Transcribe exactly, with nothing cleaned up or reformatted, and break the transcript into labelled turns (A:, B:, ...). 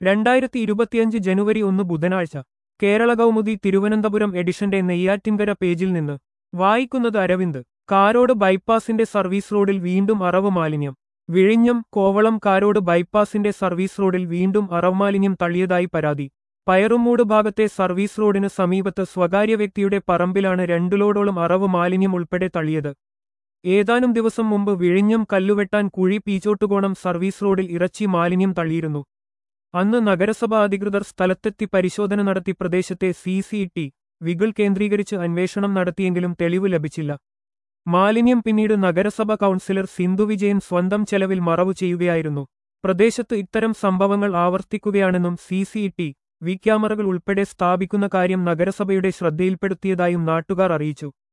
A: രണ്ടായിരത്തി ഇരുപത്തിയഞ്ച് ജനുവരി ഒന്ന് ബുധനാഴ്ച കേരള കൗമുദി തിരുവനന്തപുരം എഡിഷന്റെ നെയ്യാറ്റിൻകര പേജിൽ നിന്ന് വായിക്കുന്നത് അരവിന്ദ്. കാരോട് ബൈപ്പാസിന്റെ സർവീസ് റോഡിൽ വീണ്ടും അറവ് മാലിന്യം. വിഴിഞ്ഞം കോവളം കാരോട് ബൈപ്പാസിന്റെ സർവീസ് റോഡിൽ വീണ്ടും അറവ് മാലിന്യം തള്ളിയതായി പരാതി. പയറുമൂട് ഭാഗത്തെ സർവീസ് റോഡിന് സമീപത്ത് സ്വകാര്യ വ്യക്തിയുടെ പറമ്പിലാണ് രണ്ടു ലോഡോളം അറവ് മാലിന്യം ഉൾപ്പെടെ തള്ളിയത്. ഏതാനും ദിവസം മുമ്പ് വിഴിഞ്ഞം കല്ലുവെട്ടാൻ കുഴി പീച്ചോട്ടുകോണം സർവീസ് റോഡിൽ ഇറച്ചി മാലിന്യം തള്ളിയിരുന്നു. അന്ന് നഗരസഭാ അധികൃതർ സ്ഥലത്തെത്തി പരിശോധന നടത്തി പ്രദേശത്തെ സി സി ടി വികൾ കേന്ദ്രീകരിച്ച് അന്വേഷണം നടത്തിയെങ്കിലും തെളിവ് ലഭിച്ചില്ല. മാലിന്യം പിന്നീട് നഗരസഭ കൗൺസിലർ സിന്ധു വിജയൻ സ്വന്തം ചെലവിൽ മറവു ചെയ്യുകയായിരുന്നു. പ്രദേശത്ത് ഇത്തരം സംഭവങ്ങൾ ആവർത്തിക്കുകയാണെന്നും സി സി ടി വി ക്യാമറകൾ ഉൾപ്പെടെ സ്ഥാപിക്കുന്ന കാര്യം നഗരസഭയുടെ ശ്രദ്ധയിൽപ്പെടുത്തിയതായും നാട്ടുകാർ അറിയിച്ചു.